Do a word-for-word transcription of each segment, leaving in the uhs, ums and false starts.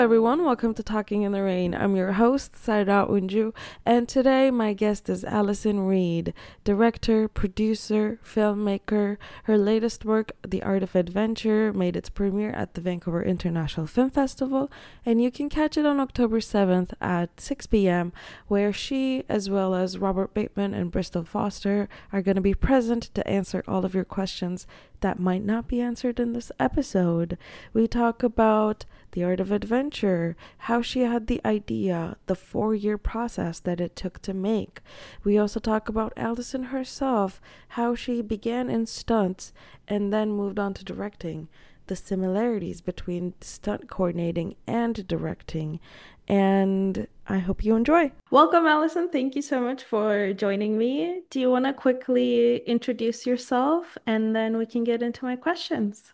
everyone, welcome to Talking in the Rain. I'm your host, Saida Unju, and today my guest is Allison Reed, director, producer, filmmaker. Her latest work, The Art of Adventure, made its premiere at the Vancouver International Film Festival, and you can catch it on October seventh at six p.m., where she, as well as Robert Bateman and Bristol Foster, are going to be present to answer all of your questions that might not be answered in this episode. We talk about The Art of Adventure, how she had the idea, the four-year process that it took to make. We also talk about Allison herself, how she began in stunts and then moved on to directing, the similarities between stunt coordinating and directing, and I hope you enjoy. Welcome, Allison. Thank you so much for joining me. Do you want to quickly introduce yourself and then we can get into my questions?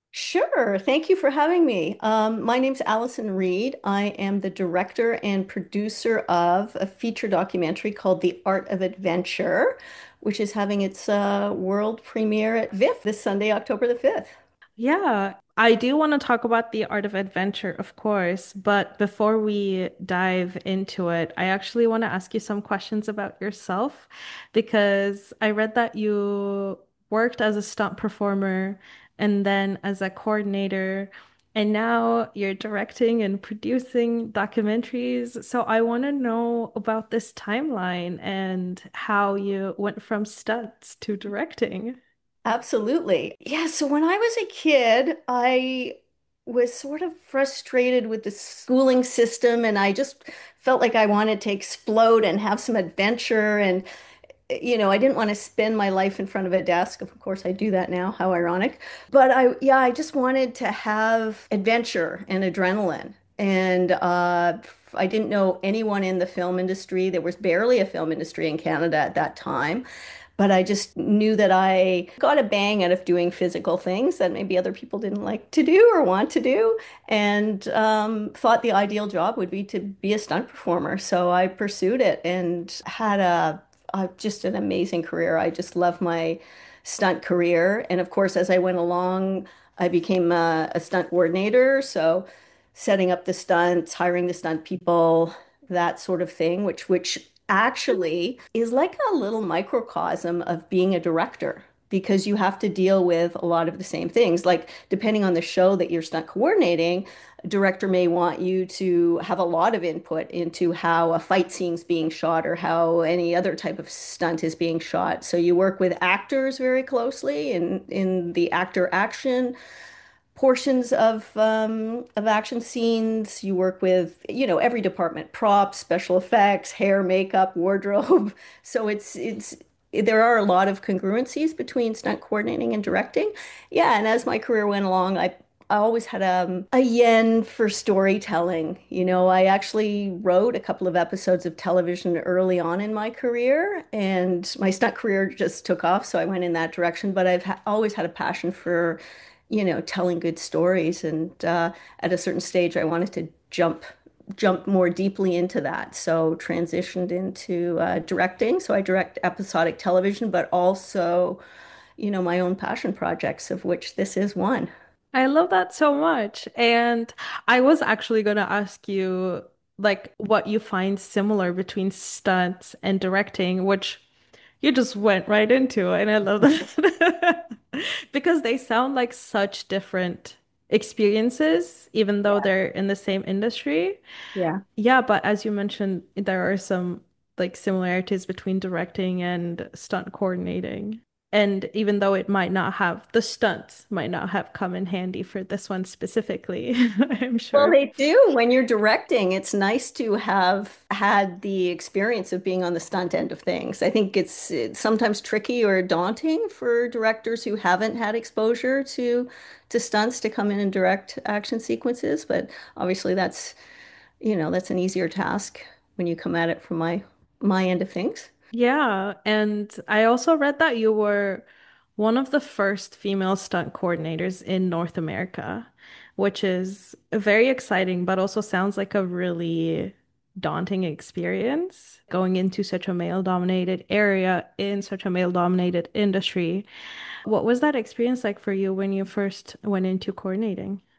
Sure. Thank you for having me. Um, my name's Allison Reed. I am the director and producer of a feature documentary called The Art of Adventure, which is having its uh, world premiere at V I F this Sunday, October the fifth. Yeah, I do want to talk about the art of adventure, of course, but before we dive into it, I actually want to ask you some questions about yourself because I read that you worked as a stunt performer and then as a coordinator, and now you're directing and producing documentaries. So I want to know about this timeline and how you went from stunts to directing. Absolutely. Yeah, so when I was a kid, I was sort of frustrated with the schooling system, and I just felt like I wanted to explode and have some adventure. And you know, I didn't want to spend my life in front of a desk. Of course, I do that now. How ironic. But I, yeah, I just wanted to have adventure and adrenaline. And uh, I didn't know anyone in the film industry. There was barely a film industry in Canada at that time. But I just knew that I got a bang out of doing physical things that maybe other people didn't like to do or want to do, and um, thought the ideal job would be to be a stunt performer. So I pursued it and had a, a just an amazing career. I just love my stunt career. And of course, as I went along, I became a, a stunt coordinator. So setting up the stunts, hiring the stunt people, that sort of thing, which which actually is like a little microcosm of being a director because you have to deal with a lot of the same things. Like, depending on the show that you're stunt coordinating, a director may want you to have a lot of input into how a fight scene's being shot or how any other type of stunt is being shot. So you work with actors very closely in in the actor action portions of um, of action scenes. You work with, you know, every department, props, special effects, hair, makeup, wardrobe. So it's it's there are a lot of congruencies between stunt coordinating and directing. Yeah, and as my career went along, I I always had um, a yen for storytelling. You know, I actually wrote a couple of episodes of television early on in my career, and my stunt career just took off, so I went in that direction. But I've ha always had a passion for, you know, telling good stories. And uh, at a certain stage, I wanted to jump jump more deeply into that. So transitioned into uh, directing. So I direct episodic television, but also, you know, my own passion projects, of which this is one. I love that so much. And I was actually going to ask you, like, what you find similar between stunts and directing, which you just went right into. And I love that because they sound like such different experiences, even though Yeah. they're in the same industry. Yeah. Yeah, but as you mentioned, there are some like similarities between directing and stunt coordinating. And even though it might not have, the stunts might not have come in handy for this one specifically, I'm Well, sure. they do. When you're directing, it's nice to have had the experience of being on the stunt end of things. I think it's, it's sometimes tricky or daunting for directors who haven't had exposure to to stunts to come in and direct action sequences, but obviously that's, you know, that's an easier task when you come at it from my my end of things. Yeah, and I also read that you were one of the first female stunt coordinators in North America, which is very exciting, but also sounds like a really daunting experience going into such a male-dominated area in such a male-dominated industry. What was that experience like for you when you first went into coordinating?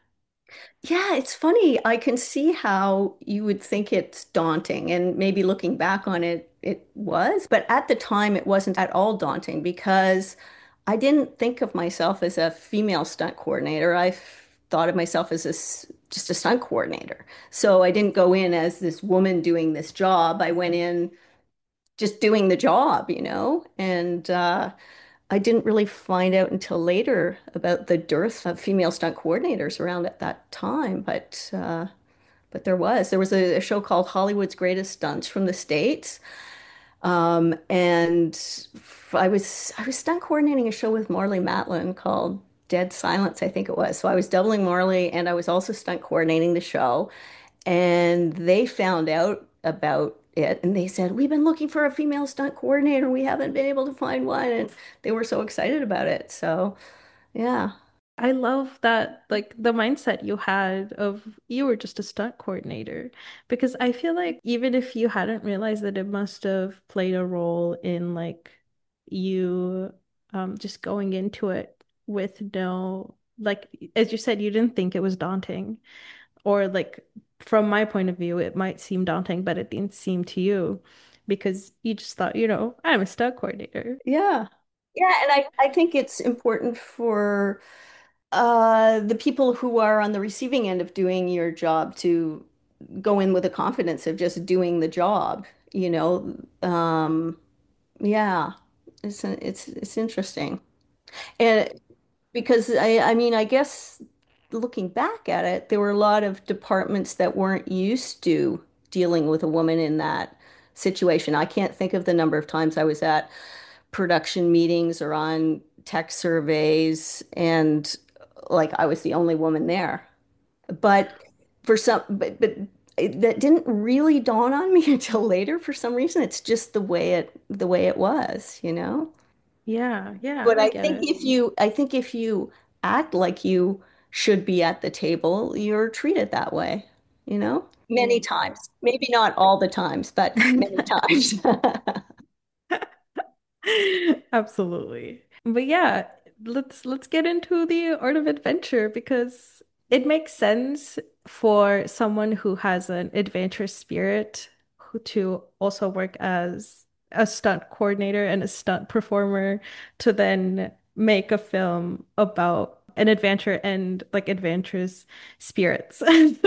Yeah, it's funny. I can see how you would think it's daunting, and maybe looking back on it, it was. But at the time, it wasn't at all daunting because I didn't think of myself as a female stunt coordinator. I thought of myself as a, s- just a stunt coordinator. So I didn't go in as this woman doing this job. I went in just doing the job, you know? And uh, I didn't really find out until later about the dearth of female stunt coordinators around at that time, but uh, but there was there was a, a show called Hollywood's Greatest Stunts from the States, um, and I was I was stunt coordinating a show with Marlee Matlin called Dead Silence, I think it was. So I was doubling Marlee, and I was also stunt coordinating the show. And they found out about it and they said, "We've been looking for a female stunt coordinator. We haven't been able to find one." And they were so excited about it. So, yeah. I love that, like the mindset you had of you were just a stunt coordinator. Because I feel like even if you hadn't realized that it must have played a role in like you um just going into it with no, like as you said, you didn't think it was daunting. Or like from my point of view, it might seem daunting, but it didn't seem to you because you just thought, you know, I'm a stunt coordinator. Yeah. Yeah. And I, I think it's important for uh, the people who are on the receiving end of doing your job to go in with the confidence of just doing the job, you know. Um, yeah. It's it's it's interesting. And because I, I mean, I guess looking back at it, there were a lot of departments that weren't used to dealing with a woman in that situation. I can't think of the number of times I was at production meetings or on tech surveys, and like I was the only woman there. But for some, but, but it- that didn't really dawn on me until later. For some reason, it's just the way it the way it was, you know? Yeah, yeah, But I I get think it. if you, I think if you act like you should be at the table, you're treated that way, you know? Many times. Maybe not all the times, but many times. Absolutely. But yeah, let's let's get into the art of adventure because it makes sense for someone who has an adventurous spirit who to also work as a stunt coordinator and a stunt performer to then make a film about an adventure and like adventurous spirits.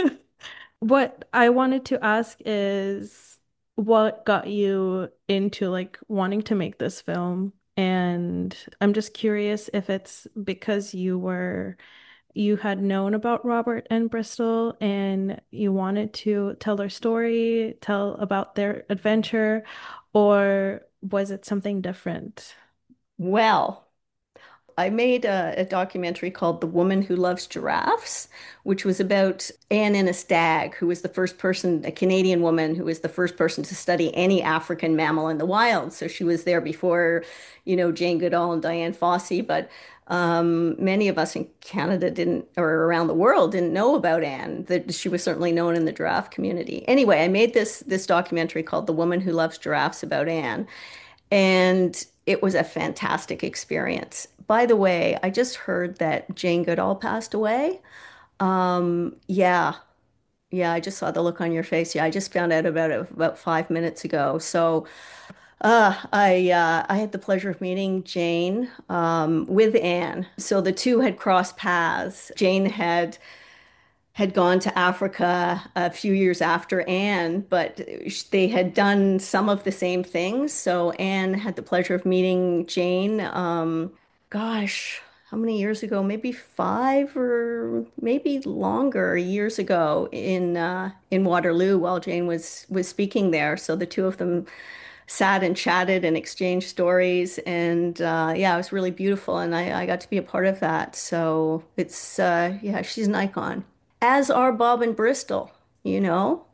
What I wanted to ask is what got you into like wanting to make this film? And I'm just curious if it's because you were you had known about Robert and Bristol and you wanted to tell their story, tell about their adventure, or was it something different? Well, I made a, a documentary called The Woman Who Loves Giraffes, which was about Anne Innes Stagg, who was the first person, a Canadian woman who was the first person to study any African mammal in the wild. So she was there before, you know, Jane Goodall and Diane Fossey, but um, many of us in Canada didn't, or around the world didn't know about Anne, that she was certainly known in the giraffe community. Anyway, I made this this documentary called The Woman Who Loves Giraffes about Anne. And it was a fantastic experience. By the way, I just heard that Jane Goodall passed away. Um, yeah, yeah, I just saw the look on your face. Yeah, I just found out about it about five minutes ago. So, uh, I uh, I had the pleasure of meeting Jane um, with Anne. So the two had crossed paths. Jane had had gone to Africa a few years after Anne, but they had done some of the same things. So Anne had the pleasure of meeting Jane, um, gosh, how many years ago? Maybe five or maybe longer years ago in uh, in Waterloo while Jane was was speaking there. So the two of them sat and chatted and exchanged stories, and uh, yeah, it was really beautiful, and I, I got to be a part of that. So it's uh, yeah, she's an icon as are Bob and Bristol, you know.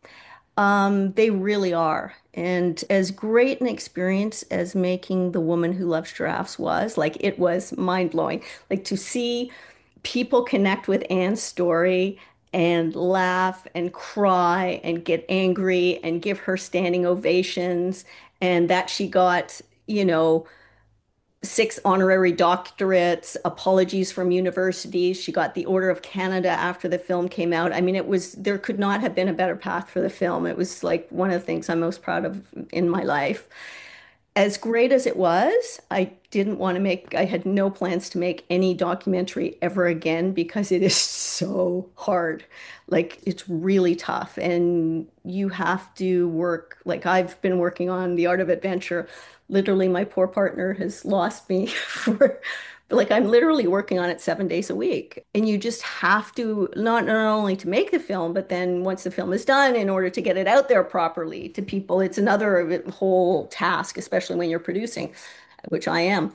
Um, they really are. And as great an experience as making The Woman Who Loves Giraffes was, like it was mind-blowing. Like to see people connect with Anne's story and laugh and cry and get angry and give her standing ovations, and that she got, you know, six honorary doctorates, apologies from universities. She got the Order of Canada after the film came out. I mean, it was, there could not have been a better path for the film. It was like one of the things I'm most proud of in my life. As great as it was, I didn't want to make, I had no plans to make any documentary ever again because it is so hard. Like, it's really tough. And you have to work, like, I've been working on The Art of Adventure. Literally, my poor partner has lost me for, like, I'm literally working on it seven days a week. And you just have to, not, not only to make the film, but then once the film is done, in order to get it out there properly to people, it's another whole task, especially when you're producing, which I am.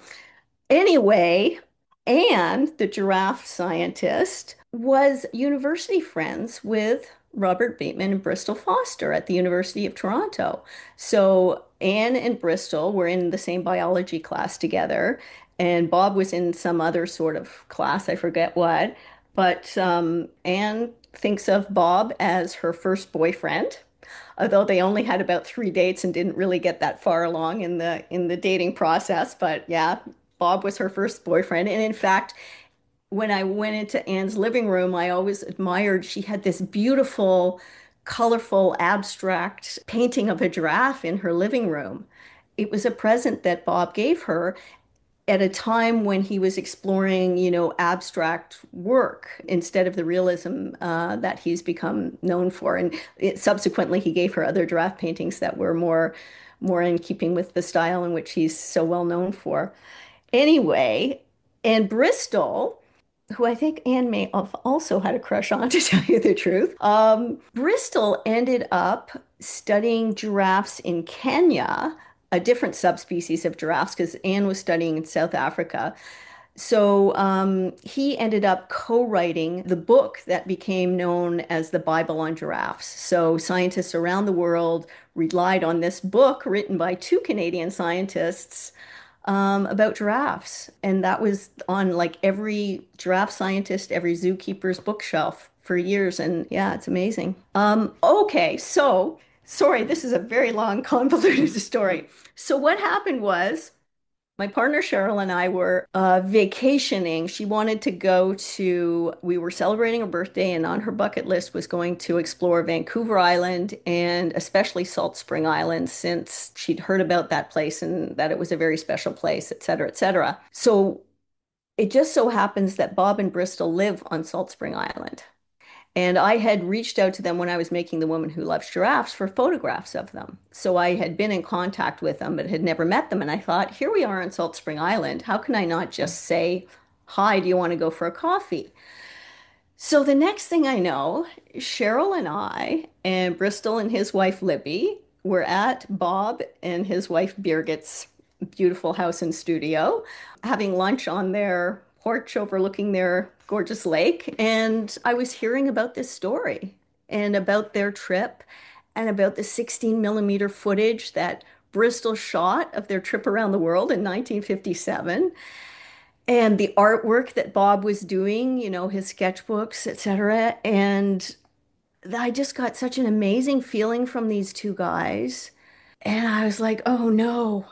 Anyway, and the giraffe scientist was university friends with Robert Bateman and Bristol Foster at the University of Toronto. So Anne and Bristol were in the same biology class together, and Bob was in some other sort of class, I forget what. But um, Anne thinks of Bob as her first boyfriend, although they only had about three dates and didn't really get that far along in the in the dating process. But yeah, Bob was her first boyfriend. And in fact, when I went into Anne's living room, I always admired she had this beautiful, colorful, abstract painting of a giraffe in her living room. It was a present that Bob gave her at a time when he was exploring, you know, abstract work instead of the realism uh, that he's become known for. And it, subsequently, he gave her other giraffe paintings that were more, more in keeping with the style in which he's so well known for. Anyway, and Bristol, who I think Anne may have also had a crush on, to tell you the truth, um, Bristol ended up studying giraffes in Kenya, a different subspecies of giraffes, because Anne was studying in South Africa. So um, he ended up co-writing the book that became known as the Bible on Giraffes. So scientists around the world relied on this book written by two Canadian scientists um, about giraffes. And that was on like every giraffe scientist, every zookeeper's bookshelf for years. And yeah, it's amazing. Um, okay, so sorry, this is a very long, convoluted story. So what happened was my partner Cheryl and I were uh, vacationing. She wanted to go to, we were celebrating her birthday, and on her bucket list was going to explore Vancouver Island and especially Salt Spring Island, since she'd heard about that place and that it was a very special place, et cetera, et cetera. So it just so happens that Bob and Bristol live on Salt Spring Island. And I had reached out to them when I was making The Woman Who Loves Giraffes for photographs of them. So I had been in contact with them, but had never met them. And I thought, here we are on Salt Spring Island. How can I not just say, hi, do you want to go for a coffee? So the next thing I know, Cheryl and I and Bristol and his wife Libby were at Bob and his wife Birgit's beautiful house and studio, having lunch on their porch overlooking their gorgeous lake. And I was hearing about this story and about their trip and about the sixteen millimeter footage that Bristol shot of their trip around the world in nineteen fifty-seven, and the artwork that Bob was doing, you know, his sketchbooks, et cetera. And I just got such an amazing feeling from these two guys. And I was like, oh no,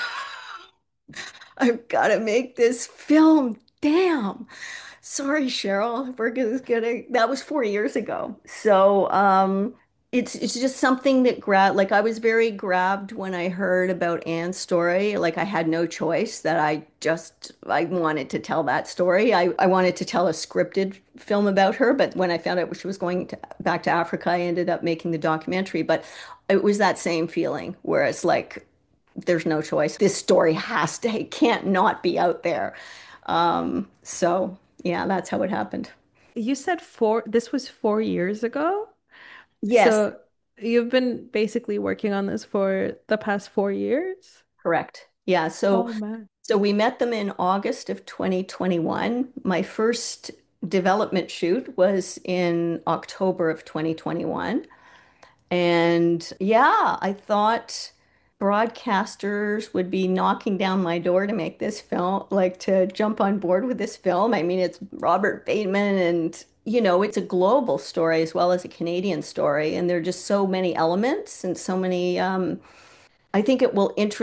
I've got to make this film. Damn. Sorry, Cheryl. We're gonna, gonna that was four years ago. So um it's it's just something that grabbed, like I was very grabbed when I heard about Anne's story. Like I had no choice, that I just I wanted to tell that story. I, I wanted to tell a scripted film about her, but when I found out she was going to, back to Africa, I ended up making the documentary. But it was that same feeling where it's like there's no choice. This story has to, it can't not be out there. Um, so yeah, that's how it happened. You said four, this was four years ago. Yes, So you've been basically working on this for the past four years? correct. Yeah, so Oh man. so we met them in August of twenty twenty-one. My first development shoot was in October of twenty twenty-one. And yeah, I thought broadcasters would be knocking down my door to make this film, like to jump on board with this film. I mean, it's Robert Bateman, and you know, it's a global story as well as a Canadian story. And there are just so many elements and so many, um, I think it will interest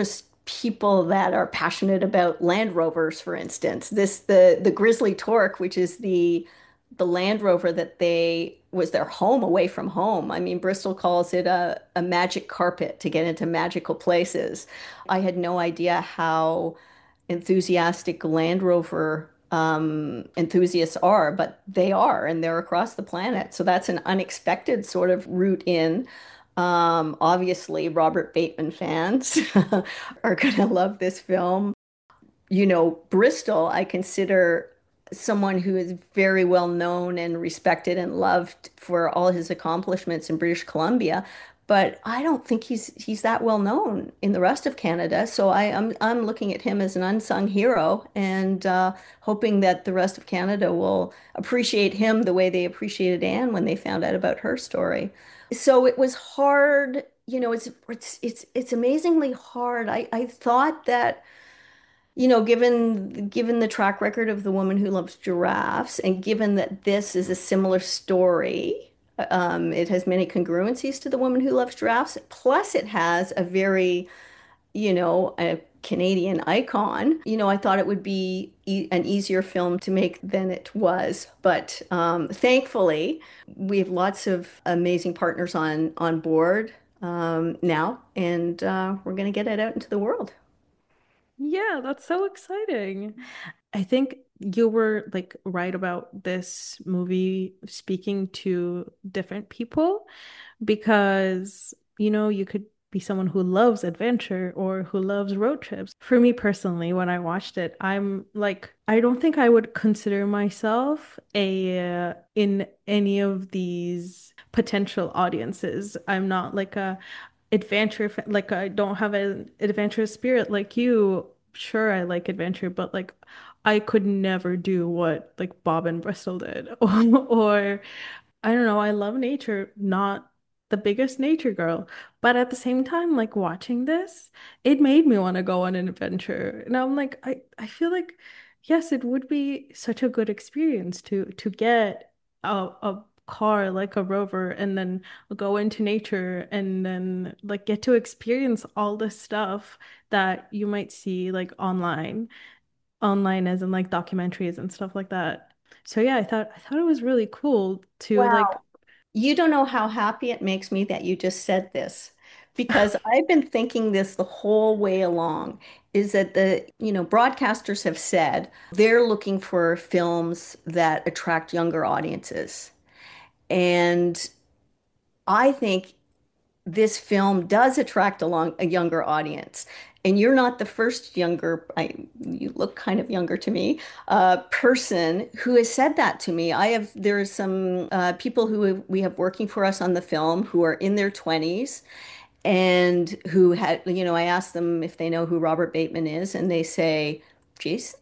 people that are passionate about Land Rovers, for instance. This the the Grizzly Torque, which is the the Land Rover that they was their home away from home. I mean, Bristol calls it a, a magic carpet to get into magical places. I had no idea how enthusiastic Land Rover um, enthusiasts are, but they are, and they're across the planet. So that's an unexpected sort of route in. Um, obviously, Robert Bateman fans are going to love this film. You know, Bristol, I consider someone who is very well known and respected and loved for all his accomplishments in British Columbia. But I don't think he's he's that well known in the rest of Canada. So I, I'm I'm looking at him as an unsung hero and uh, hoping that the rest of Canada will appreciate him the way they appreciated Anne when they found out about her story. So it was hard, you know, it's it's it's it's amazingly hard. I, I thought that you know, given given the track record of The Woman Who Loves Giraffes, and given that this is a similar story, um, it has many congruencies to The Woman Who Loves Giraffes. Plus, it has a very, you know, a Canadian icon. You know, I thought it would be e an easier film to make than it was, but um, thankfully, we have lots of amazing partners on on board um, now, and uh, we're going to get it out into the world. Yeah, that's so exciting. I think you were like right about this movie speaking to different people because, you know, you could be someone who loves adventure or who loves road trips. For me personally, when I watched it, I'm like, I don't think I would consider myself a uh, in any of these potential audiences. I'm not like a adventure fa- like I don't have an adventurous spirit like you. Sure, I like adventure, but like I could never do what like Bob and Bristol did. Or I don't know, I love nature, not the biggest nature girl, but at the same time, like watching this, it made me want to go on an adventure. And I'm like, I I feel like yes, it would be such a good experience to to get a a car like a Rover and then go into nature and then like get to experience all this stuff that you might see like online, online as in like documentaries and stuff like that. So yeah, I thought I thought it was really cool to like Wow. You don't know how happy it makes me that you just said this because I've been thinking this the whole way along is that the, you know, broadcasters have said they're looking for films that attract younger audiences. And I think this film does attract along a younger audience. And you're not the first younger, I, you look kind of younger to me, uh, person who has said that to me. I have, there are some uh, people who have, we have working for us on the film who are in their twenties and who had, you know, I asked them if they know who Robert Bateman is, and they say, geez,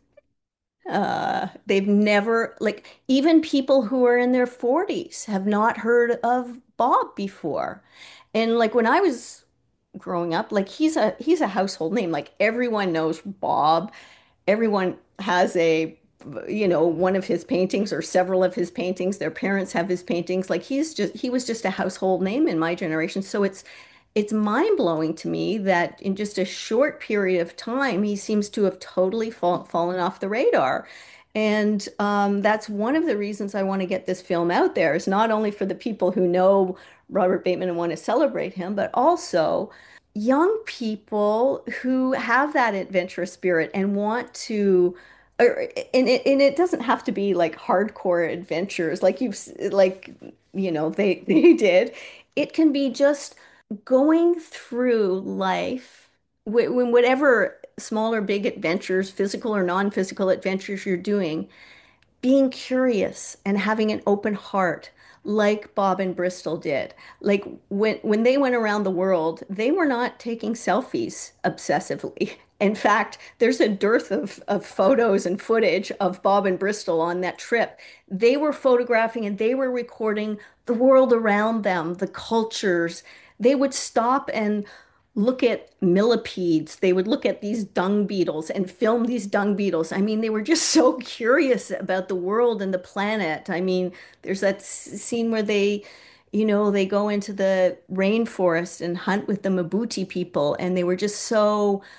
uh, they've never, like, even people who are in their forties have not heard of Bob before. And like when I was growing up, like he's a he's a household name. Like everyone knows Bob. Everyone has a, you know, one of his paintings or several of his paintings. Their parents have his paintings. Like he's just he was just a household name in my generation. So it's it's mind-blowing to me that in just a short period of time, he seems to have totally fall, fallen off the radar. And um, that's one of the reasons I want to get this film out there, is not only for the people who know Robert Bateman and want to celebrate him, but also young people who have that adventurous spirit and want to, or, and it, and it doesn't have to be like hardcore adventures like you've, like, you know, they, they did. It can be just going through life when whatever small or big adventures, physical or non-physical adventures you're doing, being curious and having an open heart like Bob and Bristol did. Like when when they went around the world, they were not taking selfies obsessively. In fact, there's a dearth of, of photos and footage of Bob and Bristol on that trip. They were photographing and they were recording the world around them, the cultures. They would stop and look at millipedes. They would look at these dung beetles and film these dung beetles. I mean, they were just so curious about the world and the planet. I mean, there's that s- scene where they, you know, they go into the rainforest and hunt with the Mabuti people, and they were just so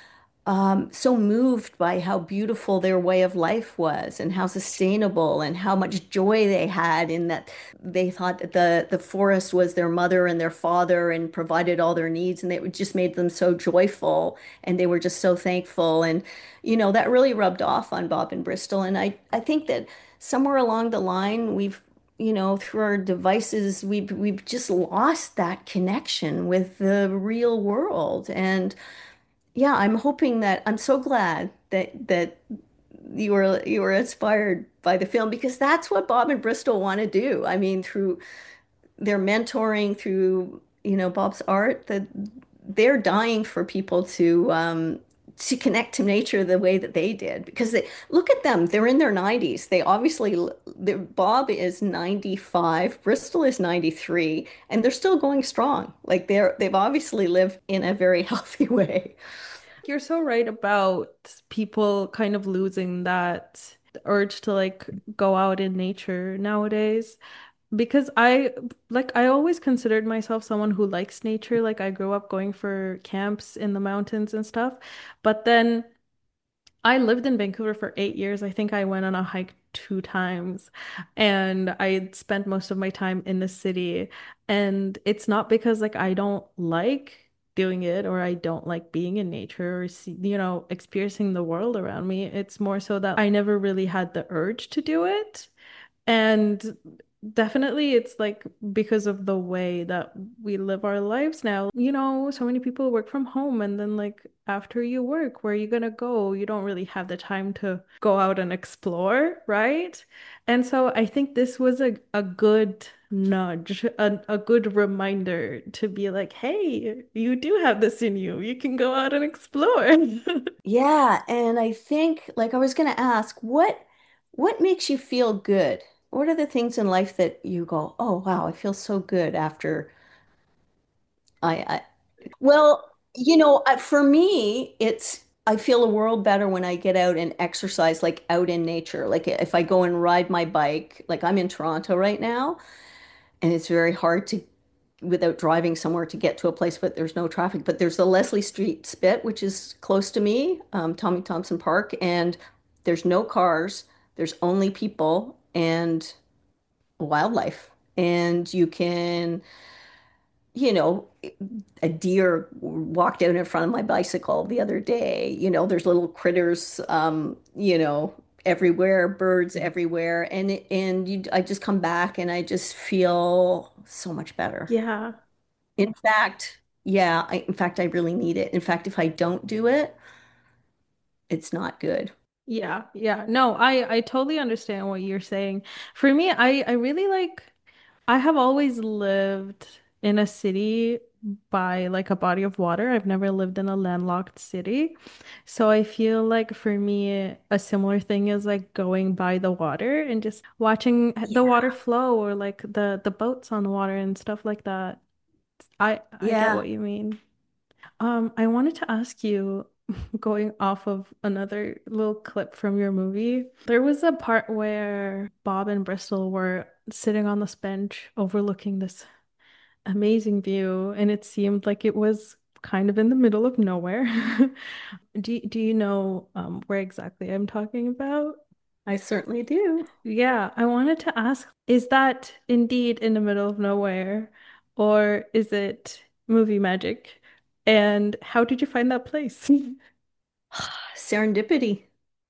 um, so moved by how beautiful their way of life was and how sustainable and how much joy they had in that they thought that the, the forest was their mother and their father and provided all their needs, and it just made them so joyful and they were just so thankful. And, you know, that really rubbed off on Bob and Bristol. And I, I think that somewhere along the line, we've you know, through our devices, we've we've just lost that connection with the real world. And yeah, I'm hoping that I'm so glad that that you were you were inspired by the film because that's what Bob and Bristol want to do. I mean, through their mentoring, through, you know, Bob's art, that they're dying for people to um to connect to nature the way that they did because they look at them, they're in their nineties. They obviously they're- Bob is ninety-five, Bristol is ninety-three, and they're still going strong. Like they're they've obviously lived in a very healthy way. You're so right about people kind of losing that urge to like go out in nature nowadays. Because I like I always considered myself someone who likes nature. Like I grew up going for camps in the mountains and stuff. But then I lived in Vancouver for eight years. I think I went on a hike two times, and I spent most of my time in the city. And it's not because like I don't like doing it or I don't like being in nature or see, you know, experiencing the world around me. It's more so that I never really had the urge to do it. And definitely it's like because of the way that we live our lives now. You know, so many people work from home and then like after you work, where are you gonna go? You don't really have the time to go out and explore, right? And so I think this was a, a good nudge, a, a good reminder to be like, hey, you do have this in you. You can go out and explore. Yeah, and I think like I was going to ask, what what makes you feel good? What are the things in life that you go, "Oh, wow, I feel so good after I, I Well, you know, uh, for me, it's I feel a world better when I get out and exercise like out in nature. Like if I go and ride my bike, like I'm in Toronto right now, and it's very hard to without driving somewhere to get to a place, but there's no traffic. But there's the Leslie Street Spit, which is close to me, um, Tommy Thompson Park, and there's no cars, there's only people and wildlife. And you can, you know, a deer walked out in front of my bicycle the other day. You know, there's little critters, um, you know, everywhere, birds everywhere, and and you, I just come back and I just feel so much better. Yeah. In fact, yeah, I, in fact, I really need it. In fact, if I don't do it, it's not good. Yeah, yeah. No, I I totally understand what you're saying. For me, I I really like I have always lived in a city by like a body of water. I've never lived in a landlocked city. So I feel like for me, a similar thing is like going by the water and just watching the Yeah. water flow or like the the boats on the water and stuff like that. I I get Yeah. what you mean. Um, I wanted to ask you, going off of another little clip from your movie, there was a part where Bob and Bristol were sitting on this bench overlooking this amazing view, and it seemed like it was kind of in the middle of nowhere. Do, do you know um, where exactly I'm talking about? I certainly do. Yeah, I wanted to ask, is that indeed in the middle of nowhere, or is it movie magic? And how did you find that place? Serendipity.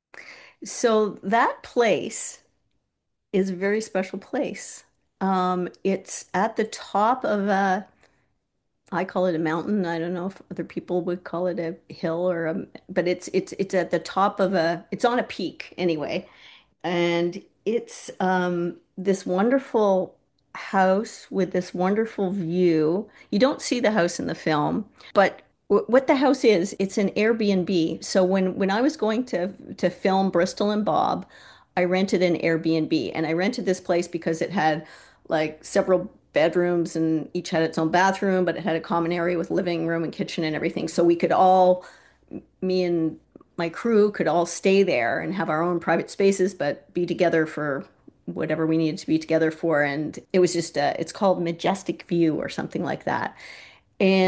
So that place is a very special place. Um, it's at the top of a, I call it a mountain. I don't know if other people would call it a hill or a, but it's it's it's at the top of a, it's on a peak anyway. And it's um, this wonderful house with this wonderful view. You don't see the house in the film, but w what the house is, it's an Airbnb. So when when I was going to to film Bristol and Bob, I rented an Airbnb, and I rented this place because it had like several bedrooms and each had its own bathroom, but it had a common area with living room and kitchen and everything. So we could all me and my crew could all stay there and have our own private spaces, but be together for whatever we needed to be together for. And it was just a, it's called Majestic View or something like that. And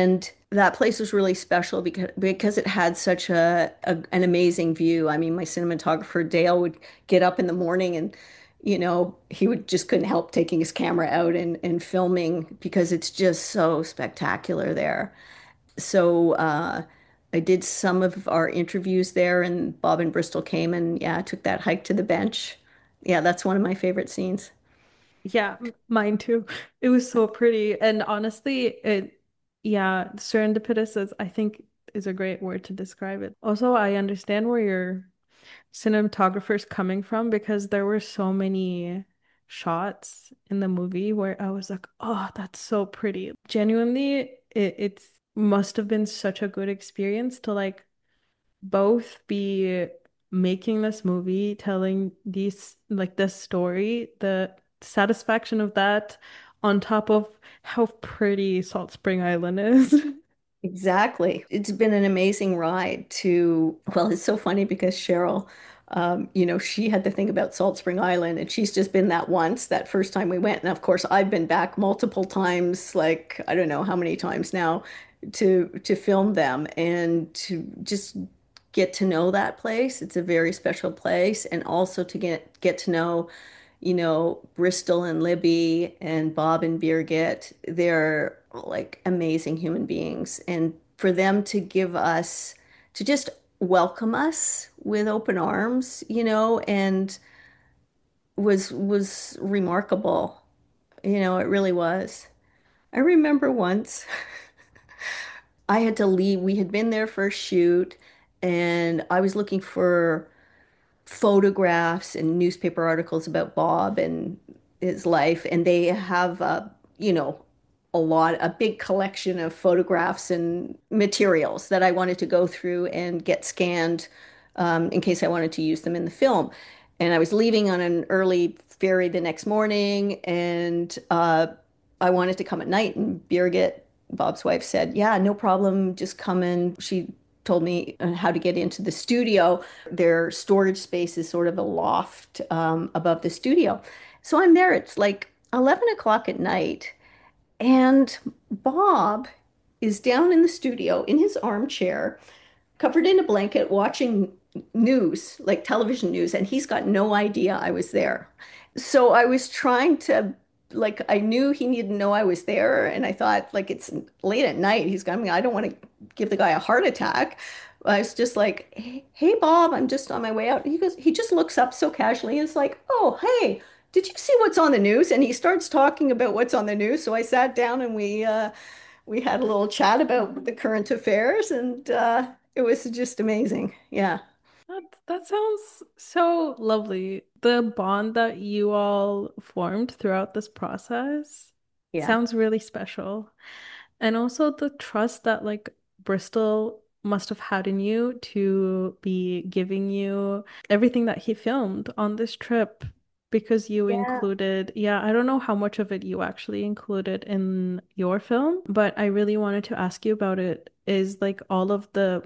that place was really special because because it had such a, a an amazing view. I mean, my cinematographer Dale would get up in the morning and, you know, he would just couldn't help taking his camera out and, and filming because it's just so spectacular there. So uh, I did some of our interviews there, and Bob and Bristol came and yeah, I took that hike to the bench. Yeah, that's one of my favorite scenes. Yeah, m- mine too. It was so pretty. And honestly, it, yeah, serendipitous is, I think, is a great word to describe it. Also, I understand where your cinematographer's coming from because there were so many shots in the movie where I was like, oh, that's so pretty. Genuinely, it it's must have been such a good experience to like both be making this movie, telling these like this story, the satisfaction of that on top of how pretty Salt Spring Island is. Exactly. It's been an amazing ride to, well, it's so funny because Cheryl, um, you know, she had to think about Salt Spring Island and she's just been that once, that first time we went. And of course, I've been back multiple times, like I don't know how many times now to to film them and to just get to know that place. It's a very special place and also to get get to know you know, Bristol and Libby and Bob and Birgit, they're like amazing human beings. And for them to give us, to just welcome us with open arms, you know, and was was remarkable. You know, it really was. I remember once I had to leave. We had been there for a shoot, and I was looking for photographs and newspaper articles about Bob and his life, and they have uh, you know, a lot, a big collection of photographs and materials that I wanted to go through and get scanned um, in case I wanted to use them in the film. And I was leaving on an early ferry the next morning, and uh, I wanted to come at night. And Birgit, Bob's wife, said, "Yeah, no problem. Just come in." She told me uh, how to get into the studio. Their storage space is sort of a loft um, above the studio. So I'm there. It's like eleven o'clock at night, and Bob is down in the studio in his armchair, covered in a blanket, watching news, like television news, and he's got no idea I was there. So I was trying to, like, I knew he needed to know I was there, and I thought, like, it's late at night. He's coming. I don't want to give the guy a heart attack. I was just like, hey, hey, Bob, I'm just on my way out. He goes, he just looks up so casually. It's like, oh, hey, did you see what's on the news? And he starts talking about what's on the news. So I sat down and we uh, we had a little chat about the current affairs, and uh, it was just amazing. Yeah, That that sounds so lovely. The bond that you all formed throughout this process yeah, sounds really special. And also the trust that like Bristol must have had in you to be giving you everything that he filmed on this trip because you yeah. included, yeah, I don't know how much of it you actually included in your film, but I really wanted to ask you about it. Is like all of the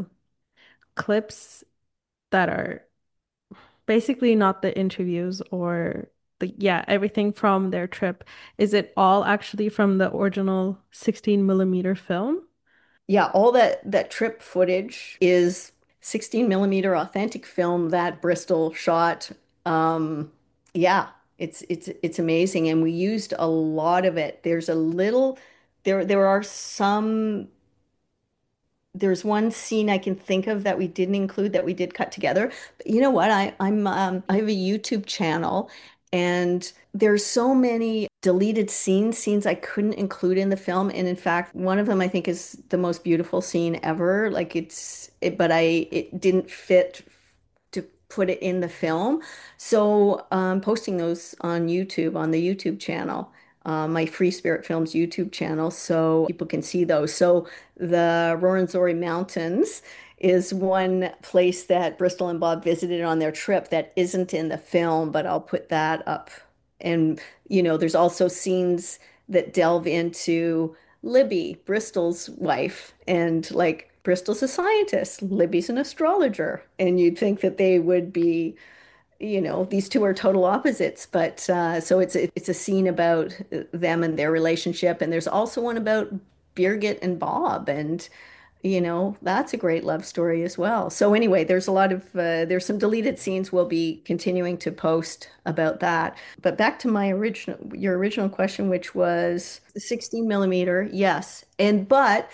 clips that are basically not the interviews or the, yeah, everything from their trip. Is it all actually from the original sixteen millimeter film? Yeah, all that that trip footage is sixteen millimeter authentic film that Bristol shot. Um, yeah, it's it's it's amazing, and we used a lot of it. There's a little, there there are some. There's one scene I can think of that we didn't include that we did cut together. But you know what? I I'm um, I have a YouTube channel, and there's so many deleted scenes, scenes I couldn't include in the film. And in fact, one of them I think is the most beautiful scene ever. Like it's it, but I it didn't fit to put it in the film. So I'm posting those on YouTube on the YouTube channel, uh, my Free Spirit Films YouTube channel, so people can see those. So the Roranzori Mountains is one place that Bristol and Bob visited on their trip that isn't in the film, but I'll put that up. And, you know, there's also scenes that delve into Libby, Bristol's wife, and like Bristol's a scientist, Libby's an astrologer. And you'd think that they would be, you know, these two are total opposites, but uh, so it's it's a scene about them and their relationship, and there's also one about Birgit and Bob, and you know, that's a great love story as well. So anyway, there's a lot of uh, there's some deleted scenes we'll be continuing to post about that. But back to my original your original question, which was sixteen millimeter, yes. And but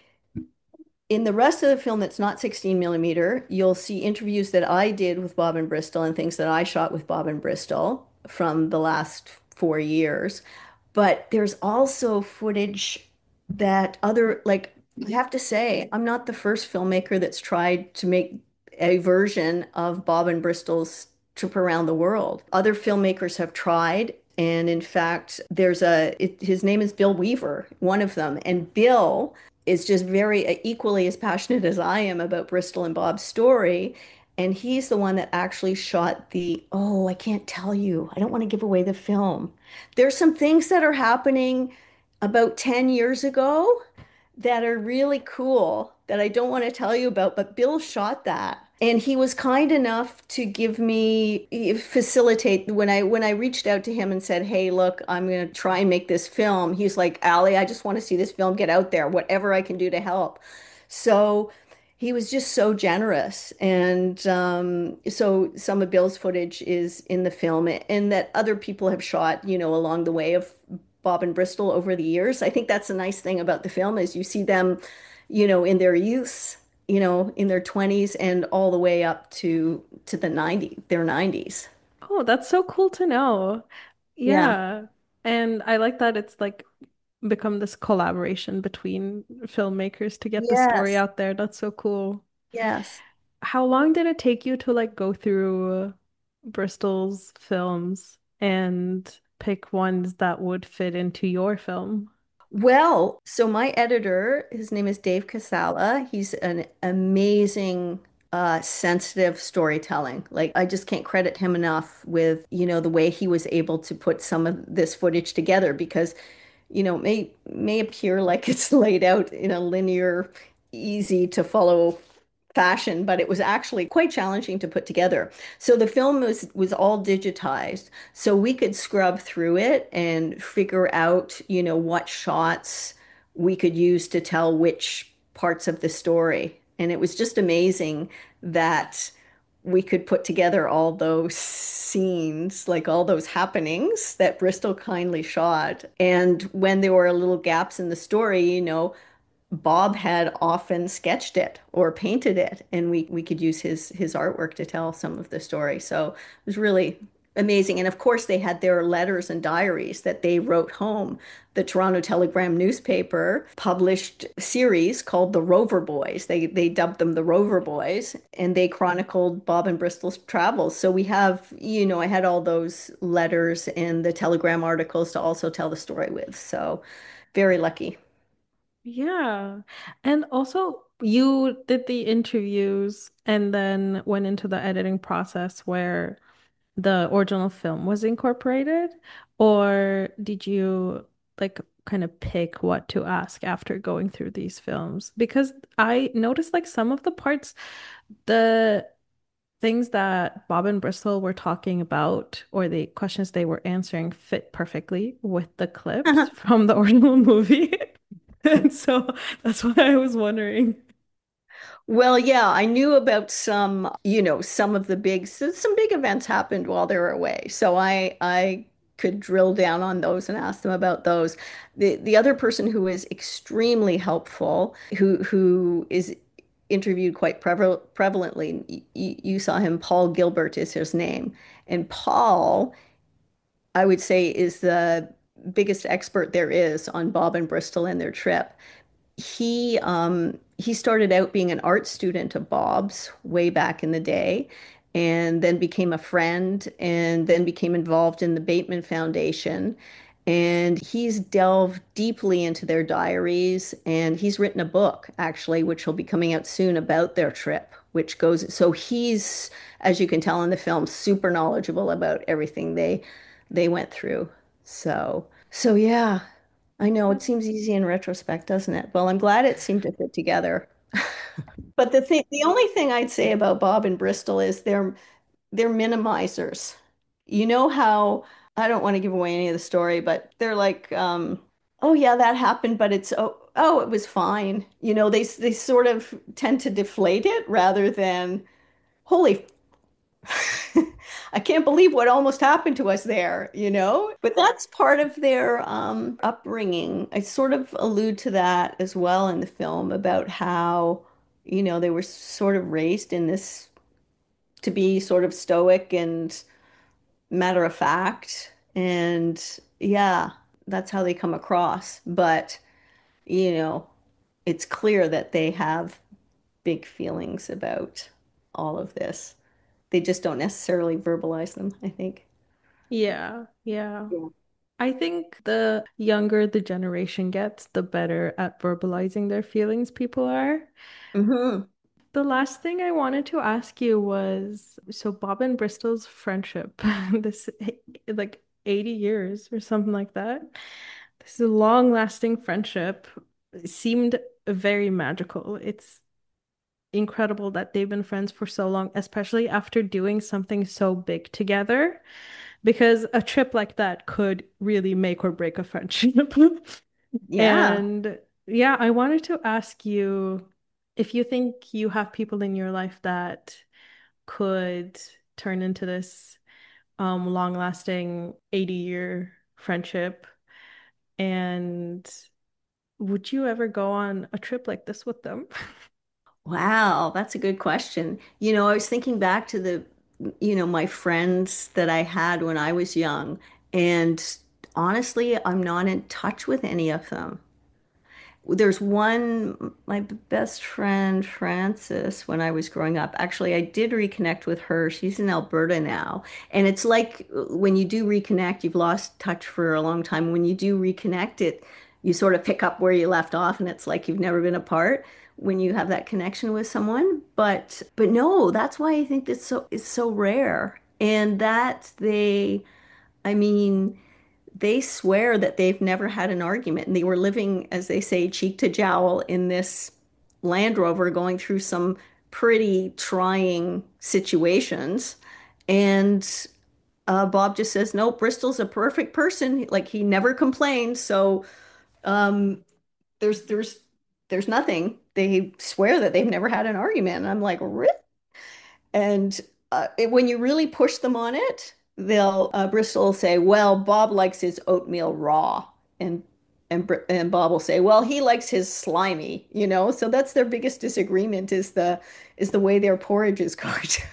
in the rest of the film that's not sixteen millimeter, you'll see interviews that I did with Bob and Bristol and things that I shot with Bob and Bristol from the last four years. But there's also footage that other, like, I have to say, I'm not the first filmmaker that's tried to make a version of Bob and Bristol's trip around the world. Other filmmakers have tried. And in fact, there's a, it, his name is Bill Weaver, one of them. And Bill is just very uh, equally as passionate as I am about Bristol and Bob's story. And he's the one that actually shot the, oh, I can't tell you. I don't want to give away the film. There's some things that are happening about ten years ago that are really cool that I don't want to tell you about, but Bill shot that. And he was kind enough to give me facilitate when I when I reached out to him and said, "Hey, look, I'm going to try and make this film." He's like, "Allie, I just want to see this film get out there, whatever I can do to help." So he was just so generous. And um, so some of Bill's footage is in the film and that other people have shot, you know, along the way of Bob and Bristol over the years. I think that's a nice thing about the film is you see them, you know, in their youth, you know, in their twenties and all the way up to to the nineties, their nineties. Oh, that's so cool to know. Yeah. Yeah. And I like that it's like become this collaboration between filmmakers to get the story Yes. out there. That's so cool. Yes. How long did it take you to like go through Bristol's films and pick ones that would fit into your film? Well, so my editor, his name is Dave Casala. He's an amazing, uh, sensitive storytelling. Like I just can't credit him enough with, you know, the way he was able to put some of this footage together because, you know, it may may appear like it's laid out in a linear, easy to follow fashion, but it was actually quite challenging to put together. So the film was was all digitized, so we could scrub through it and figure out, you know, what shots we could use to tell which parts of the story. And it was just amazing that we could put together all those scenes, like all those happenings that Bristol kindly shot. And when there were little gaps in the story, you know, Bob had often sketched it or painted it, and we we could use his his artwork to tell some of the story. So it was really amazing. And of course, they had their letters and diaries that they wrote home. The Toronto Telegram newspaper published a series called the Rover Boys. They they dubbed them the Rover Boys, and they chronicled Bob and Bristol's travels. So we have, you know, I had all those letters and the Telegram articles to also tell the story with. So very lucky. Yeah. And also, you did the interviews and then went into the editing process where the original film was incorporated? Or did you like kind of pick what to ask after going through these films? Because I noticed like some of the parts, the things that Bob and Bristol were talking about or the questions they were answering fit perfectly with the clips from the original movie. And so that's why I was wondering. Well, yeah, I knew about some, you know, some of the big, so some big events happened while they were away. So I, I could drill down on those and ask them about those. The the other person who is extremely helpful, who who is interviewed quite preval prevalently, y you saw him, Paul Gilbert is his name. And Paul, I would say, is the biggest expert there is on Bob and Bristol and their trip. He um he started out being an art student of Bob's way back in the day and then became a friend and then became involved in the Bateman Foundation. And he's delved deeply into their diaries and he's written a book actually, which will be coming out soon about their trip, which goes, so he's, as you can tell in the film, super knowledgeable about everything they they went through. So, so yeah. I know it seems easy in retrospect, doesn't it? Well, I'm glad it seemed to fit together. But the thing, the only thing I'd say about Bob and Bristol is they're they're minimizers. You know how I don't want to give away any of the story, but they're like, um, oh yeah, that happened, but it's oh, oh, it was fine. You know, they they sort of tend to deflate it rather than, holy, I can't believe what almost happened to us there, you know? But that's part of their um, upbringing. I sort of allude to that as well in the film about how, you know, they were sort of raised in this to be sort of stoic and matter of fact. And yeah, that's how they come across. But, you know, it's clear that they have big feelings about all of this. They just don't necessarily verbalize them, I think. Yeah, yeah. Yeah. I think the younger the generation gets, the better at verbalizing their feelings people are. Hmm. The last thing I wanted to ask you was, so Bob and Bristol's friendship, this like eighty years or something like that. This is a long-lasting friendship. It seemed very magical. It's incredible that they've been friends for so long, especially after doing something so big together, because a trip like that could really make or break a friendship. Yeah. And yeah, I wanted to ask you if you think you have people in your life that could turn into this um long-lasting eighty-year friendship, and would you ever go on a trip like this with them? Wow, that's a good question. You know, I was thinking back to the, you know, my friends that I had when I was young, and honestly, I'm not in touch with any of them. There's one, my best friend, Frances, when I was growing up. Actually, I did reconnect with her. She's in Alberta now. And it's like when you do reconnect, you've lost touch for a long time. When you do reconnect it, you sort of pick up where you left off, and it's like you've never been apart when you have that connection with someone. But but no, that's why I think that's so it's so rare. And that they, I mean, they swear that they've never had an argument and they were living, as they say, cheek to jowl in this Land Rover going through some pretty trying situations. And uh, Bob just says, no, Bristol's a perfect person. Like he never complained. So um, there's there's there's nothing. They swear that they've never had an argument. And I'm like, really? And uh, it, when you really push them on it, they'll uh, Bristol will say, "Well, Bob likes his oatmeal raw," and and Br- and Bob will say, "Well, he likes his slimy." You know, so that's their biggest disagreement is the is the way their porridge is cooked.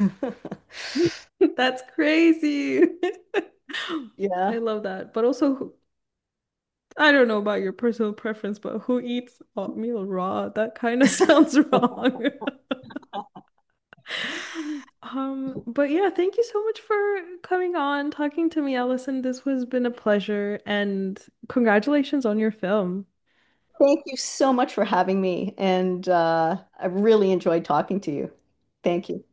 That's crazy. I Yeah. love that. But also, I don't know about your personal preference, but who eats oatmeal raw? That kind of sounds wrong. Um, but yeah, thank you so much for coming on, talking to me, Allison. This has been a pleasure, and congratulations on your film. Thank you so much for having me, and uh, I really enjoyed talking to you. Thank you.